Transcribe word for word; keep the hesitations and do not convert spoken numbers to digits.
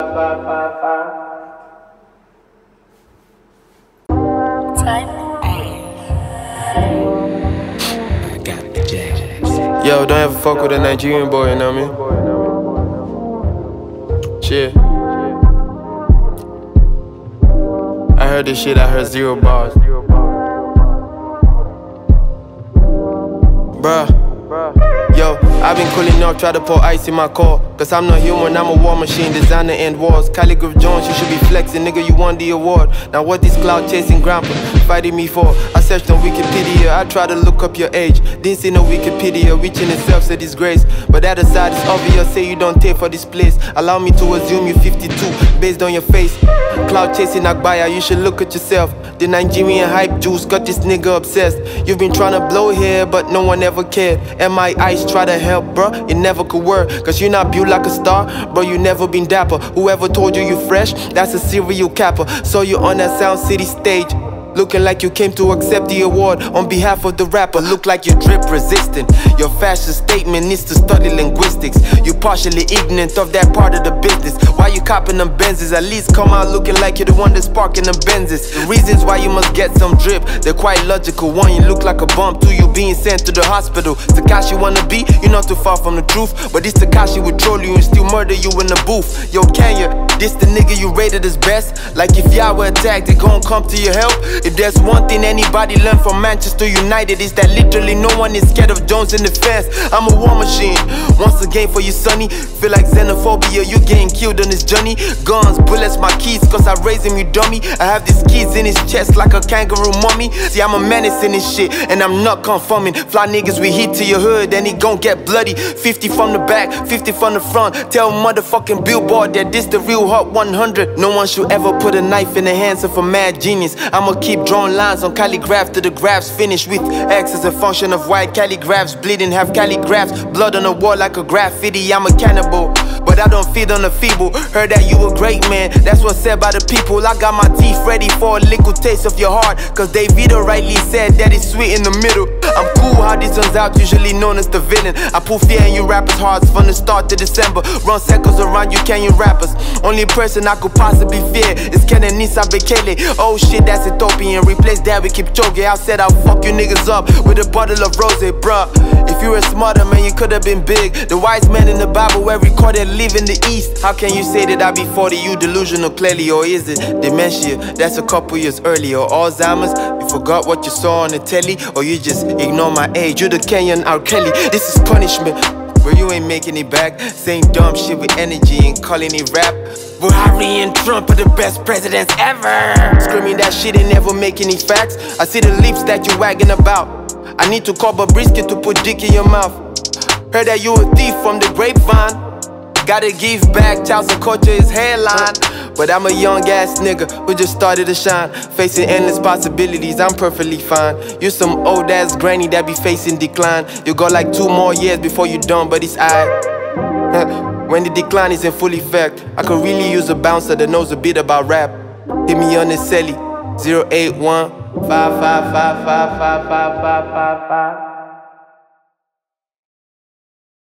Yo, don't ever fuck with a Nigerian boy, you know what I mean? Shit. I heard this shit, I heard zero bars. Bruh. Yo, I've been cooling off, try to pour ice in my core. Cause I'm not human, I'm a war machine, designer end wars. Calligraph Jones, you should be flexing, nigga, you won the award. Now what this cloud chasing grandpa fighting me for? I searched on Wikipedia, I try to look up your age. Didn't see no Wikipedia, which in itself a disgrace. But that aside, it's obvious, say you don't take for this place. Allow me to assume you fifty-two, based on your face. Cloud chasing Agbaya, you should look at yourself. The Nigerian hype juice got this nigga obsessed. You've been trying to blow here, but no one ever cared. M I Ice try to help, bruh, it never could work. Cause you not built like a star, bro, you never been dapper. Whoever told you you fresh, that's a serial capper. Saw you on that Sound City stage, looking like you came to accept the award on behalf of the rapper. Look like you're drip resistant. Your fashion statement needs to study linguistics. You partially ignorant of that part of the business. Why you copping them Benzes? At least come out looking like you're the one that's sparking them Benzes. The reasons why you must get some drip, they're quite logical. One, you look like a bump. Two, you being sent to the hospital. Takashi wanna be, you're not too far from the truth. But this Takashi would troll you and still murder you in the booth. Yo, Kenya, this the nigga you rated as best. Like if y'all were attacked, they gon' come to your help. If there's one thing anybody learned from Manchester United, is that literally no one is scared of Jones in the fence. I'm a war machine, once again for you sonny. Feel like xenophobia, you getting killed on this journey. Guns, bullets, my keys, cause I raised him, you dummy. I have these keys in his chest like a kangaroo mummy. See, I'm a menace in this shit, and I'm not conforming. Fly niggas, we hit to your hood, and he gon' get bloody. Fifty from the back, fifty from the front. Tell motherfucking Billboard that this the real Hot one hundred. No one should ever put a knife in the hands of a mad genius. I'ma keep drawing lines on calligraph till the graphs finish with X as a function of white calligraphs bleeding, have calligraphs, blood on the wall like a graffiti. I'm a cannibal, but I don't feed on the feeble. Heard that you a great man, that's what's said by the people. I got my teeth ready for a liquid taste of your heart, cause Davido rightly said that it's sweet in the middle. I'm cool how this turns out, usually known as the villain. I pull fear in you rappers' hearts from the start to December. Run circles around you Kenyan rappers. Only person I could possibly fear is Kenenisa Bekele. Oh shit, that's Ethiopian. Replace that with Kipchoge. I said I'll fuck you niggas up with a bottle of rose, bruh. If you were smarter, man, you could've been big. The wise man in the Bible were recorded live in the East. How can you say that I be forty, you delusional clearly? Or is it dementia, that's a couple years earlier? Or Alzheimer's, you forgot what you saw on the telly? Or you just ignore my age, you the Kenyan R. Kelly. This is punishment, but you ain't making it back. Saying dumb shit with energy and calling it rap. Buhari and Trump are the best presidents ever. Screaming that shit ain't never make any facts. I see the lips that you wagging about. I need to call Bobrisky to put dick in your mouth. Heard that you a thief from the grapevine. Gotta give back, child support his hairline. But I'm a young ass nigga who just started to shine, facing endless possibilities, I'm perfectly fine. You some old ass granny that be facing decline. You got like two more years before you done, but it's I. When the decline is in full effect, I could really use a bouncer that knows a bit about rap. Hit me on the celly, zero eight one five five five five five five five five.